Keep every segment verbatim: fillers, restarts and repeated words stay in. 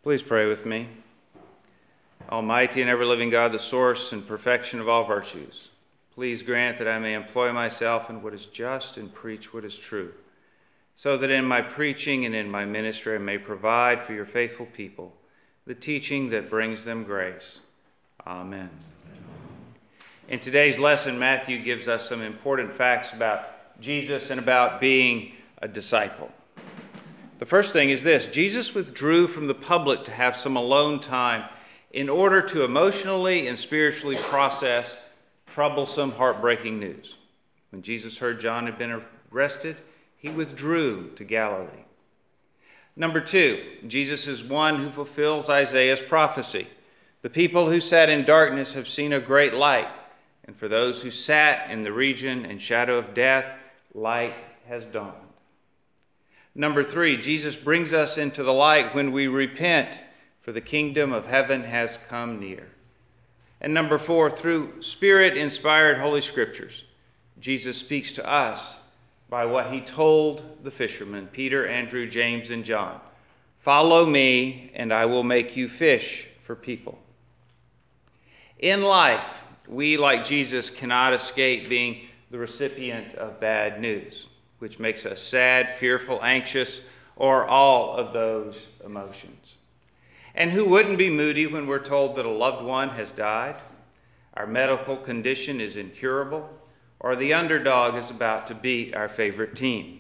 Please pray with me. Almighty and ever-living God, the source and perfection of all virtues, please grant that I may employ myself in what is just and preach what is true, so that in my preaching and in my ministry I may provide for your faithful people the teaching that brings them grace. Amen. In today's lesson, Matthew gives us some important facts about Jesus and about being a disciple. The first thing is this: Jesus withdrew from the public to have some alone time in order to emotionally and spiritually process troublesome, heartbreaking news. When Jesus heard John had been arrested, he withdrew to Galilee. Number two, Jesus is one who fulfills Isaiah's prophecy. The people who sat in darkness have seen a great light, and for those who sat in the region and shadow of death, light has dawned. Number three, Jesus brings us into the light when we repent, for the kingdom of heaven has come near. And number four, through Spirit-inspired Holy Scriptures, Jesus speaks to us by what he told the fishermen, Peter, Andrew, James, and John. Follow me, and I will make you fish for people. In life, we, like Jesus, cannot escape being the recipient of bad news, which makes us sad, fearful, anxious, or all of those emotions. And who wouldn't be moody when we're told that a loved one has died, our medical condition is incurable, or the underdog is about to beat our favorite team?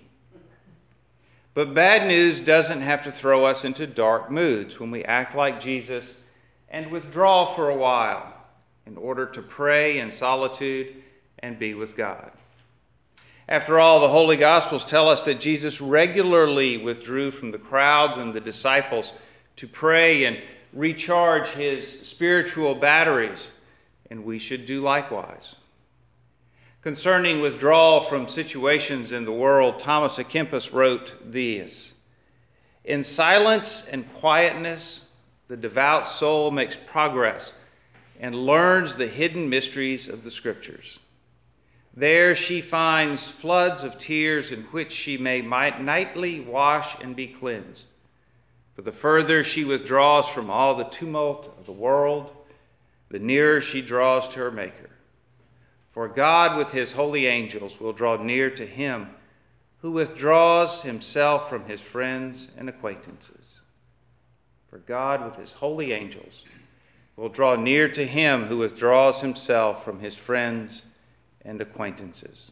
But bad news doesn't have to throw us into dark moods when we act like Jesus and withdraw for a while in order to pray in solitude and be with God. After all, the Holy Gospels tell us that Jesus regularly withdrew from the crowds and the disciples to pray and recharge his spiritual batteries, and we should do likewise. Concerning withdrawal from situations in the world, Thomas à Kempis wrote this: "In silence and quietness, the devout soul makes progress and learns the hidden mysteries of the Scriptures. There she finds floods of tears in which she may nightly wash and be cleansed. For the further she withdraws from all the tumult of the world, the nearer she draws to her Maker. For God with his holy angels will draw near to him who withdraws himself from his friends and acquaintances. For God with his holy angels will draw near to him who withdraws himself from his friends and acquaintances."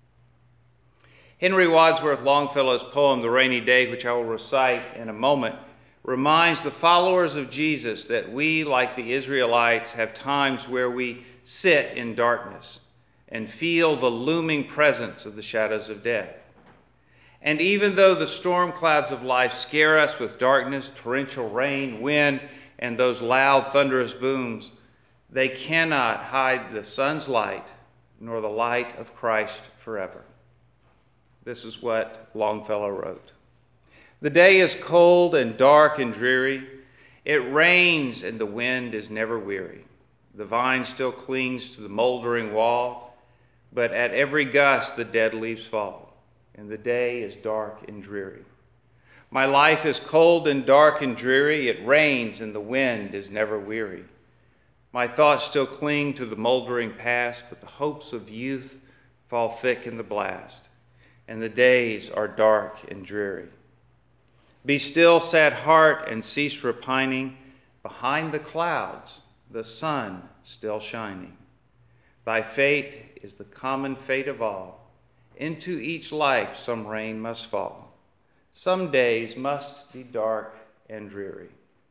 Henry Wadsworth Longfellow's poem, The Rainy Day, which I will recite in a moment, reminds the followers of Jesus that we, like the Israelites, have times where we sit in darkness and feel the looming presence of the shadows of death. And even though the storm clouds of life scare us with darkness, torrential rain, wind, and those loud, thunderous booms, they cannot hide the sun's light nor the light of Christ forever. This is what Longfellow wrote. The day is cold and dark and dreary. It rains and the wind is never weary. The vine still clings to the moldering wall, but at every gust the dead leaves fall, and the day is dark and dreary. My life is cold and dark and dreary. It rains and the wind is never weary. My thoughts still cling to the moldering past, but the hopes of youth fall thick in the blast, and the days are dark and dreary. Be still, sad heart, and cease repining. Behind the clouds, the sun still shining. Thy fate is the common fate of all. Into each life some rain must fall. Some days must be dark and dreary.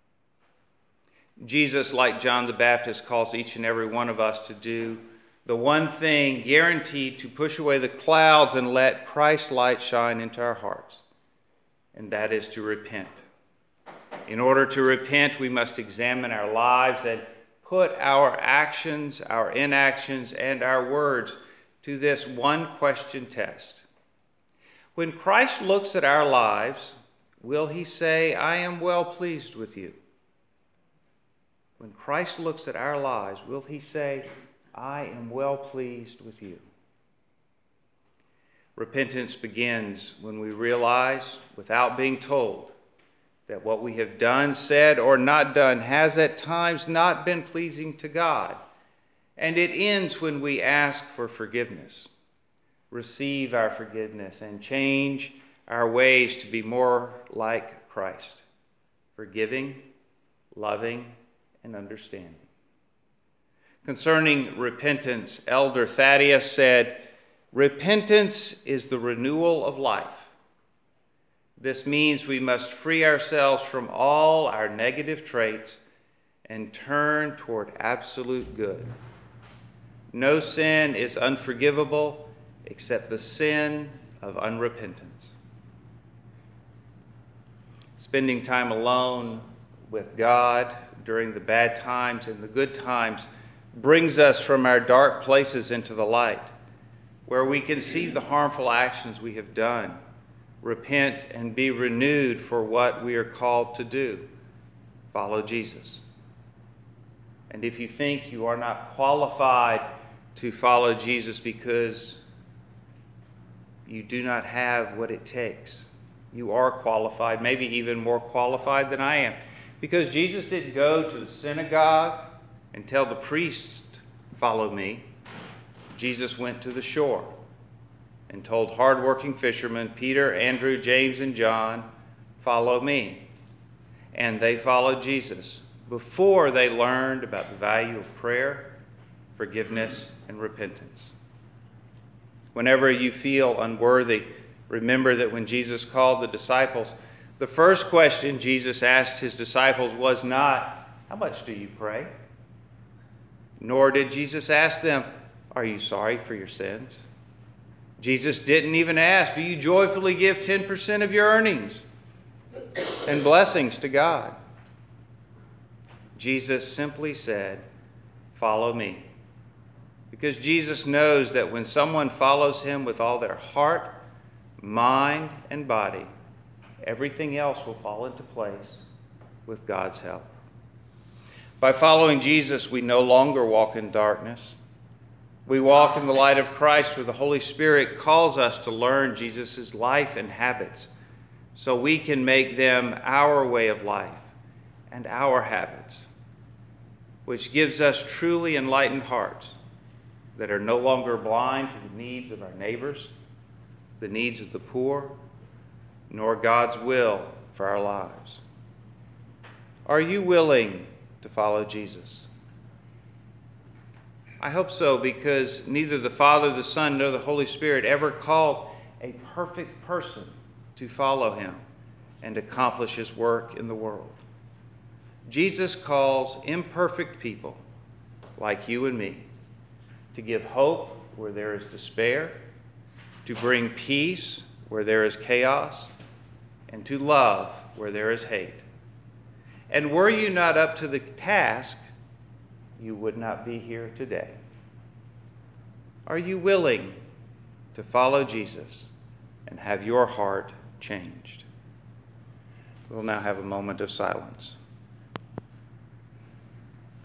Jesus, like John the Baptist, calls each and every one of us to do the one thing guaranteed to push away the clouds and let Christ's light shine into our hearts, and that is to repent. In order to repent, we must examine our lives and put our actions, our inactions, and our words to this one question test. When Christ looks at our lives, will he say, "I am well pleased with you"? When Christ looks at our lives, will he say, "I am well pleased with you"? Repentance begins when we realize, without being told, that what we have done, said, or not done has at times not been pleasing to God, and it ends when we ask for forgiveness. Receive our forgiveness and change our ways to be more like Christ, forgiving, loving, and understanding. Concerning repentance, Elder Thaddeus said, "Repentance is the renewal of life. This means we must free ourselves from all our negative traits and turn toward absolute good. No sin is unforgivable except the sin of unrepentance." Spending time alone with God during the bad times and the good times brings us from our dark places into the light, where we can see the harmful actions we have done, repent, and be renewed for what we are called to do: follow Jesus. And if you think you are not qualified to follow Jesus because you do not have what it takes, you are qualified, maybe even more qualified than I am, because Jesus didn't go to the synagogue and tell the priest, "Follow me." Jesus went to the shore and told hardworking fishermen, Peter, Andrew, James, and John, "Follow me." And they followed Jesus before they learned about the value of prayer, forgiveness, and repentance. Whenever you feel unworthy, remember that when Jesus called the disciples, the first question Jesus asked his disciples was not, "How much do you pray?" Nor did Jesus ask them, "Are you sorry for your sins?" Jesus didn't even ask, "Do you joyfully give ten percent of your earnings and blessings to God?" Jesus simply said, "Follow me." Because Jesus knows that when someone follows him with all their heart, mind, and body, everything else will fall into place with God's help. By following Jesus, we no longer walk in darkness. We walk in the light of Christ, where the Holy Spirit calls us to learn Jesus' life and habits so we can make them our way of life and our habits, which gives us truly enlightened hearts that are no longer blind to the needs of our neighbors, the needs of the poor, nor God's will for our lives. Are you willing to follow Jesus? I hope so, because neither the Father, the Son, nor the Holy Spirit ever called a perfect person to follow him and accomplish his work in the world. Jesus calls imperfect people like you and me to give hope where there is despair, to bring peace where there is chaos, and to love where there is hate. And were you not up to the task, you would not be here today. Are you willing to follow Jesus and have your heart changed? We'll now have a moment of silence.